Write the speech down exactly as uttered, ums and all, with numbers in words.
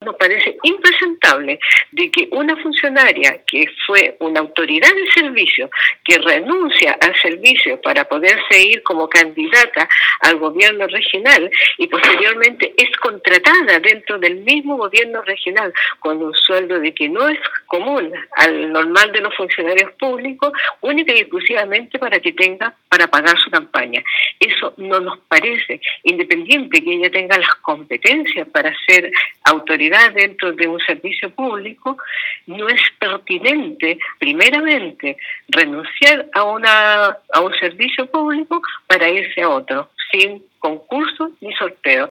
nos parece impresentable de que una funcionaria que fue una autoridad del servicio, que renuncia al servicio para poderse ir como candidata al gobierno regional y posteriormente es contratada dentro del mismo gobierno regional con un sueldo de que no es común al normal de los funcionarios públicos, única y exclusivamente para que tenga para pagar su campaña. Eso no nos parece, independiente que ella tenga las competencias para ser autoridad dentro de un servicio público, no es pertinente, primeramente, renunciar a una a un servicio público para irse a otro, sin concurso ni sorteo.